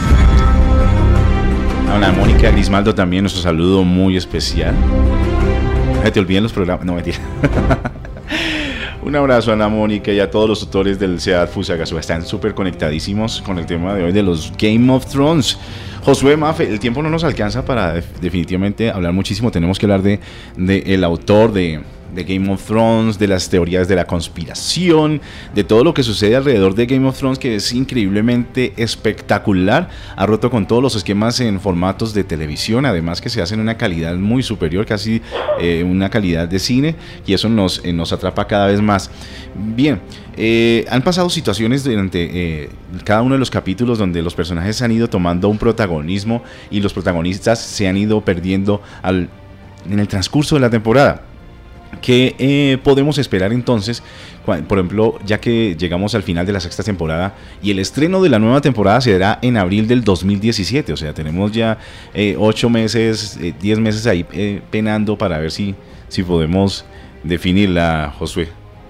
A la Mónica Grismaldo también nuestro saludo muy especial. Eh, te olviden los programas, no mentira. Un abrazo a Ana Mónica y a todos los tutores del C E A Fusagasugá. Están súper conectadísimos con el tema de hoy de los Game of Thrones. Josué Mafe, el tiempo no nos alcanza para definitivamente hablar muchísimo. Tenemos que hablar de, de el autor de, de Game of Thrones, de las teorías de la conspiración, de todo lo que sucede alrededor de Game of Thrones, que es increíblemente espectacular. Ha roto con todos los esquemas en formatos de televisión, además que se hace en una calidad muy superior, casi eh, una calidad de cine, y eso nos, eh, nos atrapa cada vez más. Bien, eh, han pasado situaciones durante eh, cada uno de los capítulos donde los personajes han ido tomando un protagonismo y los protagonistas se han ido perdiendo al, en el transcurso de la temporada. ¿Qué eh, podemos esperar entonces? Por ejemplo, ya que llegamos al final de la sexta temporada y el estreno de la nueva temporada se dará en abril del dos mil diecisiete, o sea, tenemos ya eh, ocho meses, eh, diez meses ahí eh, penando para ver si, si podemos definirla, Josué.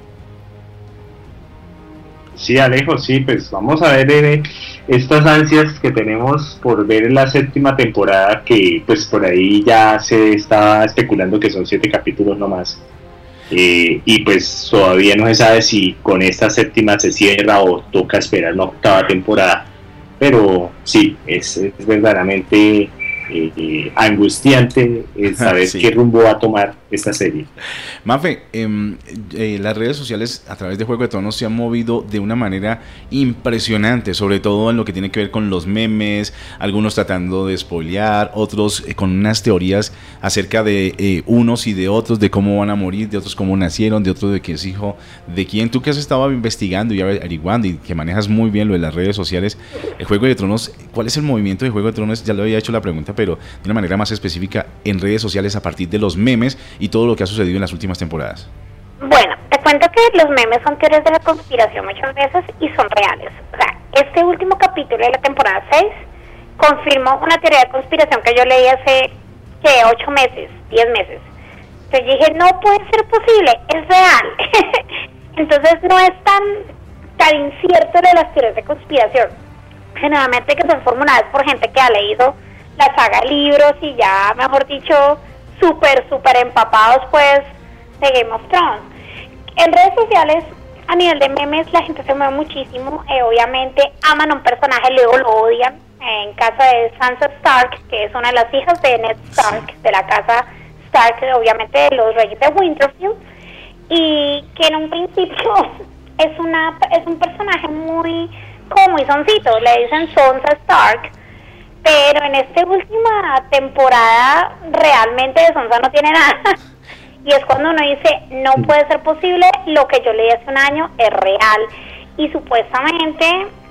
Sí, Alejo, sí, pues vamos a ver eh, estas ansias que tenemos por ver la séptima temporada, que pues por ahí ya se está especulando que son siete capítulos nomás. Eh, y pues todavía no se sabe si con esta séptima se cierra o toca esperar una octava temporada, pero sí, es, es verdaderamente eh, eh, angustiante eh, saber sí. qué rumbo va a tomar esta serie. Mafe, eh, eh, las redes sociales a través de Juego de Tronos se han movido de una manera impresionante, sobre todo en lo que tiene que ver con los memes, algunos tratando de spoilear, otros eh, con unas teorías acerca de eh, unos y de otros, de cómo van a morir, de otros cómo nacieron, de otros de quién es hijo de quién. Tú que has estado investigando y averiguando y que manejas muy bien lo de las redes sociales, el Juego de Tronos, ¿cuál es el movimiento de Juego de Tronos? Ya le había hecho la pregunta, pero de una manera más específica en redes sociales a partir de los memes y todo lo que ha sucedido en las últimas temporadas. Bueno, te cuento que los memes son teorías de la conspiración muchas veces y son reales. O sea, este último capítulo de la temporada seis confirmó una teoría de conspiración que yo leí hace, ¿qué? ocho meses, diez meses. Entonces dije, no puede ser posible, es real. Entonces no es tan, tan incierto de las teorías de conspiración. Generalmente que son formuladas por gente que ha leído la saga de libros y ya, mejor dicho, súper, súper empapados pues de Game of Thrones. En redes sociales, a nivel de memes, la gente se mueve muchísimo. Eh, obviamente aman a un personaje, luego lo odian. Eh, en casa de Sansa Stark, que es una de las hijas de Ned Stark, de la casa Stark, obviamente de los reyes de Winterfell, y que en un principio es una es un personaje muy, como muy soncito, le dicen Sansa Stark, pero en esta última temporada realmente de Sansa no tiene nada. Y es cuando uno dice, no puede ser posible, lo que yo leí hace un año es real. Y supuestamente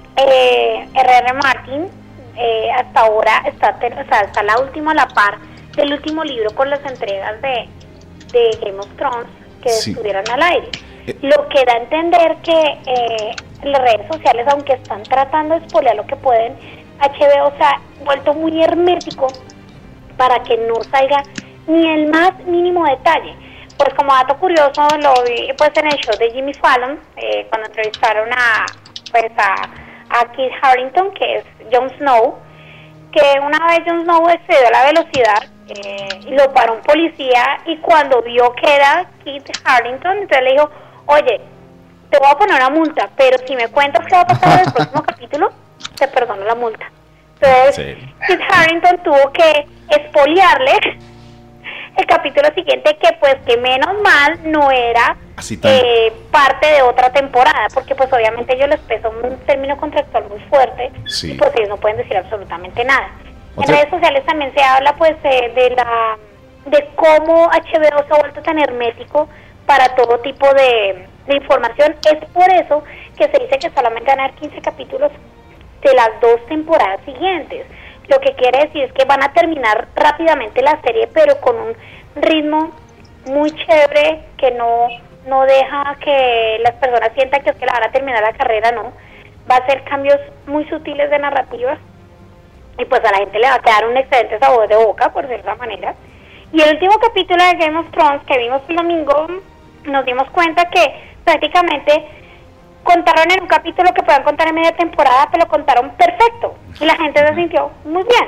eh, R R Martin eh, hasta ahora está, o sea, está la última a la par del último libro con las entregas de, de Game of Thrones que sí. estuvieran al aire. Eh. Lo que da a entender que eh, las redes sociales, aunque están tratando de spoilear lo que pueden, H B O se ha vuelto muy hermético para que no salga ni el más mínimo detalle. Pues como dato curioso, lo vi pues en el show de Jimmy Fallon, eh, cuando entrevistaron a pues a, a Kit Harington, que es Jon Snow, que una vez Jon Snow excedió la velocidad eh, y lo paró un policía, y cuando vio que era Kit Harington, entonces le dijo, oye, te voy a poner una multa, pero si me cuentas qué va a pasar en el próximo capítulo, te perdono la multa. Entonces sí. Kit Harington tuvo que expoliarle el capítulo siguiente, que pues que menos mal no era eh, parte de otra temporada, porque pues obviamente ellos les pesó un término contractual muy fuerte, sí. y pues ellos no pueden decir absolutamente nada. ¿Otra? En redes sociales también se habla pues eh, de la de cómo H B O se ha vuelto tan hermético para todo tipo de, de información. Es por eso que se dice que solamente van a haber quince capítulos de las dos temporadas siguientes. Lo que quiere decir es que van a terminar rápidamente la serie, pero con un ritmo muy chévere, que no no deja que las personas sientan que es que la van a terminar la carrera, no. Va a ser cambios muy sutiles de narrativa, y pues a la gente le va a quedar un excelente sabor de boca, por cierta manera. Y el último capítulo de Game of Thrones que vimos el domingo, nos dimos cuenta que prácticamente contaron en un capítulo que puedan contar en media temporada, pero lo contaron perfecto y la gente se sintió muy bien.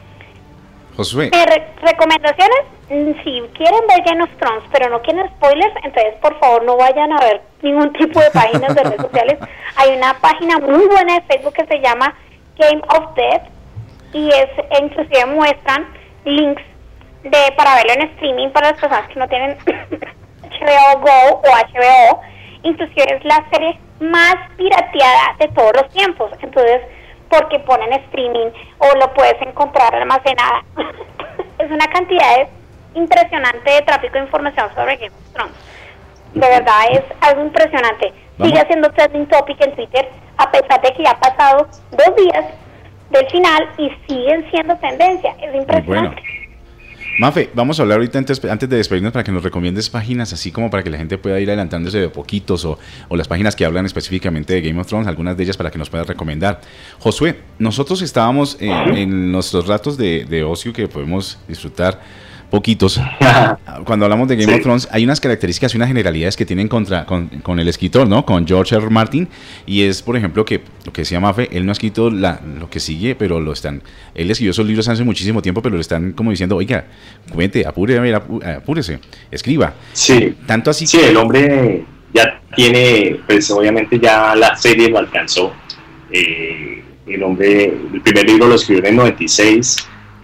Josué. Eh, re- recomendaciones, si quieren ver Game of Thrones pero no quieren spoilers, entonces por favor no vayan a ver ningún tipo de páginas de redes sociales. Hay una página muy buena de Facebook que se llama Game of Death, y es e inclusive muestran links de para verlo en streaming para las personas que no tienen H B O Go o H B O. Inclusive es la serie más pirateada de todos los tiempos, entonces porque ponen streaming o lo puedes encontrar almacenada. Es una cantidad impresionante de tráfico de información sobre Game of Thrones. De verdad es algo impresionante. ¿Vamos? Sigue siendo trending topic en Twitter a pesar de que ya ha pasado dos días del final y siguen siendo tendencia. Es impresionante. Bueno. Mafe, vamos a hablar ahorita antes, antes de despedirnos para que nos recomiendes páginas así como para que la gente pueda ir adelantándose de poquitos o, o las páginas que hablan específicamente de Game of Thrones, algunas de ellas para que nos puedas recomendar. Josué, nosotros estábamos en, en nuestros ratos de, de ocio que podemos disfrutar poquitos. Cuando hablamos de Game sí. of Thrones, hay unas características y unas generalidades que tienen contra, con, con el escritor, ¿no? Con George R. R. Martin, y es, por ejemplo, que lo que decía Mafe, él no ha escrito la, lo que sigue, pero lo están, él escribió esos libros hace muchísimo tiempo, pero le están como diciendo, oiga, cuente, apure, a ver, apúrese, escriba. Sí. Tanto así. Sí, el hombre ya tiene, pues obviamente ya la serie lo alcanzó. Eh, el hombre, el primer libro lo escribió en el noventa y seis.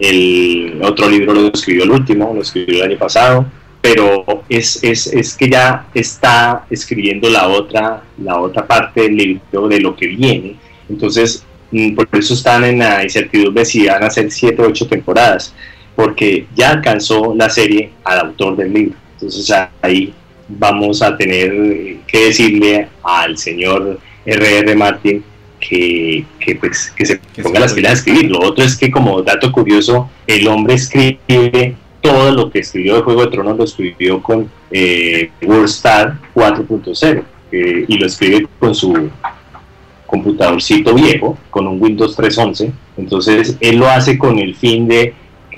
El otro libro lo escribió el último, lo escribió el año pasado, pero es, es, es que ya está escribiendo la otra, la otra parte del libro de lo que viene. Entonces, por eso están en la incertidumbre si van a ser siete o ocho temporadas, porque ya alcanzó la serie al autor del libro. Entonces ahí vamos a tener que decirle al señor R R. Martin Que, que, pues, que se que ponga se las pilas a escribir. Lo otro es que, como dato curioso, el hombre escribe todo lo que escribió de Juego de Tronos, lo escribió con eh, WordStar cuatro punto cero eh, y lo escribe con su computadorcito viejo, con un Windows trescientos once. Entonces él lo hace con el fin de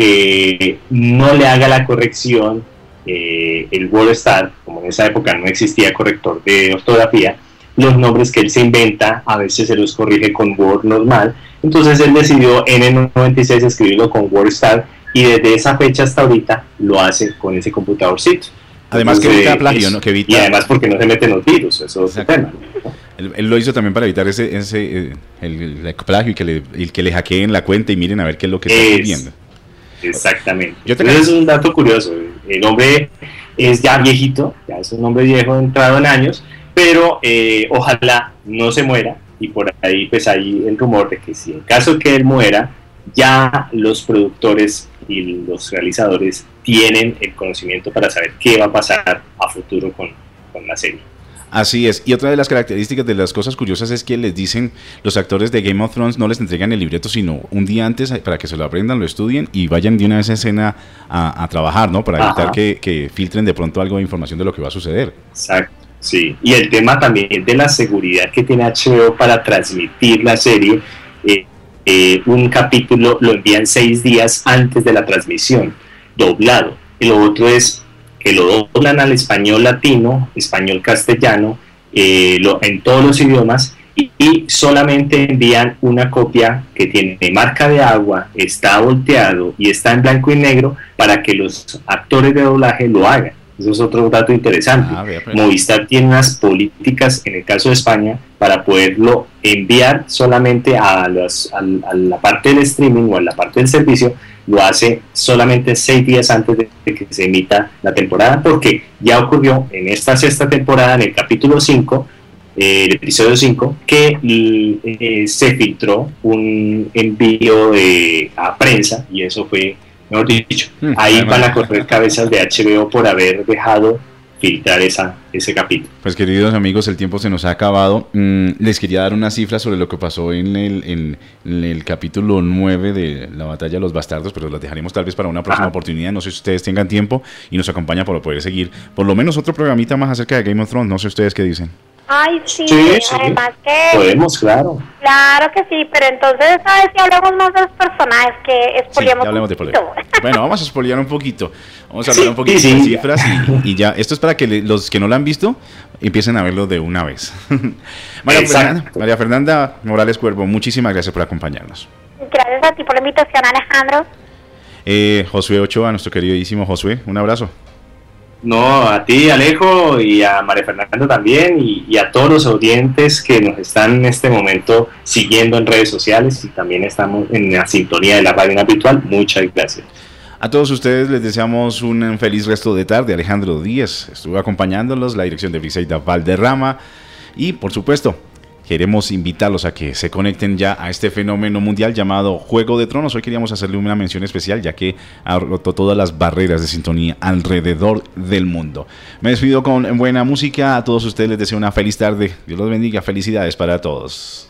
que no le haga la corrección eh, el WordStar, como en esa época no existía corrector de ortografía. Los nombres que él se inventa a veces se los corrige con Word normal. Entonces él decidió en el noventa y seis escribirlo con WordStar, y desde esa fecha hasta ahorita lo hace con ese computadorcito. Además Entonces, que evita plagio, ¿no? Que evita... Y además porque no se meten los virus, eso es el tema. Él, él lo hizo también para evitar ese, ese el, el plagio y que, le, el que le hackeen la cuenta y miren a ver qué es lo que está escribiendo. Exactamente. Yo te Entonces es un dato curioso. El hombre es ya viejito, ya es un hombre viejo entrado en años, pero eh, ojalá no se muera, y por ahí pues hay el rumor de que si en caso que él muera, ya los productores y los realizadores tienen el conocimiento para saber qué va a pasar a futuro con, con la serie. Así es, y otra de las características de las cosas curiosas es que les dicen, los actores de Game of Thrones no les entregan el libreto sino un día antes para que se lo aprendan, lo estudien y vayan de una vez a escena a, a trabajar, ¿no? Para evitar que, que filtren de pronto algo de información de lo que va a suceder. Exacto. Sí, y el tema también de la seguridad que tiene H B O para transmitir la serie. Eh, eh, un capítulo lo envían seis días antes de la transmisión, doblado. Y lo otro es que lo doblan al español latino, español castellano, eh, lo, en todos los idiomas, y, y solamente envían una copia que tiene marca de agua, está volteado y está en blanco y negro para que los actores de doblaje lo hagan. Eso es otro dato interesante. Ah, Movistar tiene unas políticas, en el caso de España, para poderlo enviar solamente a, las, a, a la parte del streaming o a la parte del servicio. Lo hace solamente seis días antes de que se emita la temporada, porque ya ocurrió en esta sexta temporada, en el capítulo cinco, eh, el episodio cinco, que eh, se filtró un envío de, a prensa, y eso fue... Mejor dicho, mm, ahí van a correr cabezas de H B O por haber dejado filtrar esa, ese capítulo. Pues queridos amigos, el tiempo se nos ha acabado. Mm, les quería dar una cifra sobre lo que pasó en el, en, en el capítulo nueve de la batalla de los bastardos, pero las dejaremos tal vez para una próxima Ajá. oportunidad. No sé si ustedes tengan tiempo y nos acompañan para poder seguir por lo menos otro programita más acerca de Game of Thrones. No sé ustedes qué dicen. Ay, sí, sí, sí. además que... Podemos, claro. Claro que sí, pero entonces, ¿sabes? Si hablamos más de los personajes, que expoliamos sí, hablemos un poquito. De bueno, vamos a expoliar un poquito. Vamos a hablar sí, un poquito sí, de cifras y, y ya. Esto es para que le, los que no lo han visto empiecen a verlo de una vez. María, Fernanda, María Fernanda Morales Cuervo, muchísimas gracias por acompañarnos. Gracias a ti por la invitación, Alejandro. Eh, Josué Ochoa, nuestro queridísimo Josué, un abrazo. No, a ti, Alejo, y a María Fernanda también, y, y a todos los oyentes que nos están en este momento siguiendo en redes sociales, y también estamos en la sintonía de la radio habitual. Muchas gracias. A todos ustedes les deseamos un feliz resto de tarde. Alejandro Díaz estuvo acompañándolos, la dirección de Briseida Valderrama, y por supuesto queremos invitarlos a que se conecten ya a este fenómeno mundial llamado Juego de Tronos. Hoy queríamos hacerle una mención especial ya que ha roto todas las barreras de sintonía alrededor del mundo. Me despido con buena música. A todos ustedes les deseo una feliz tarde. Dios los bendiga. Felicidades para todos.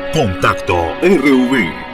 Contacto R V.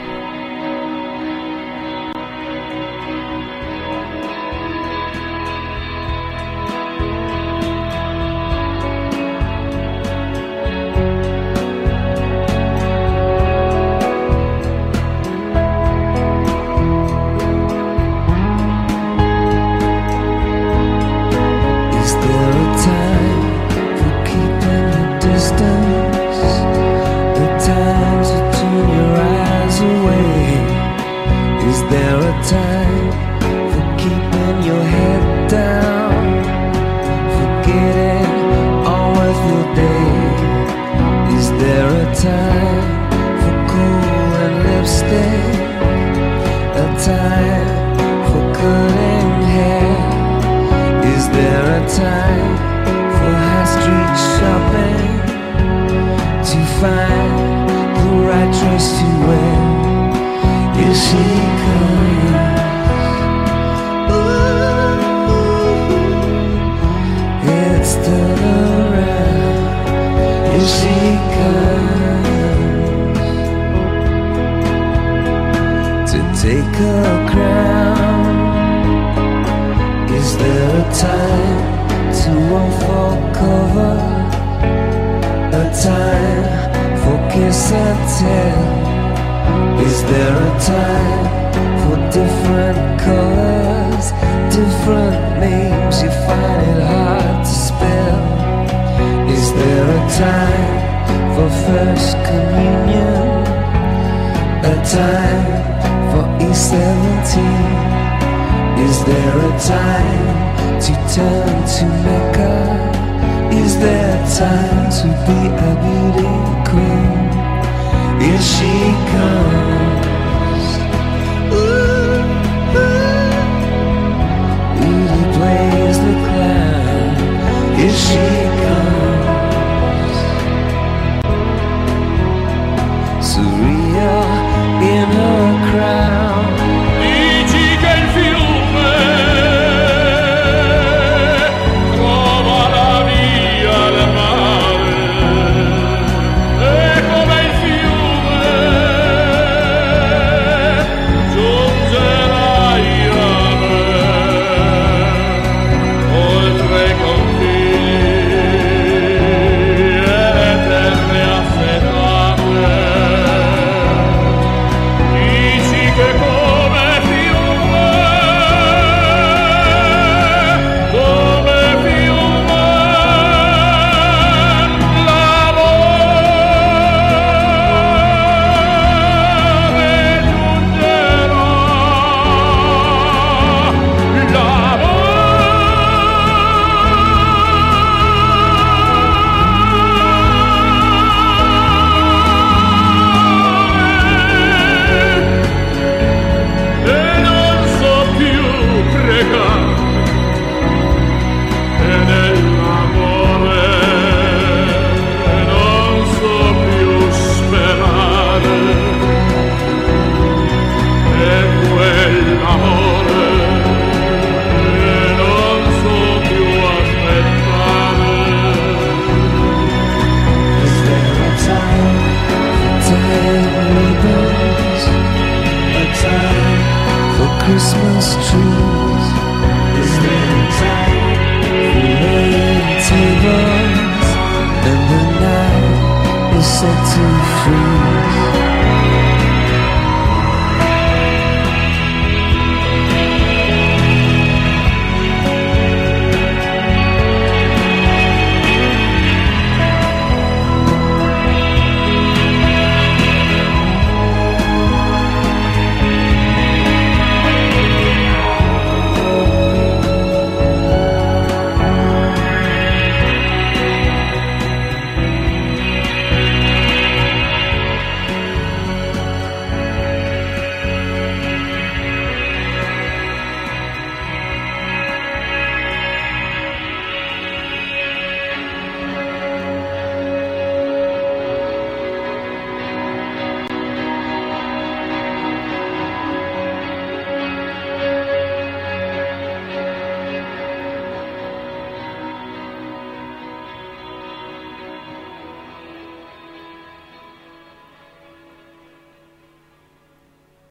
She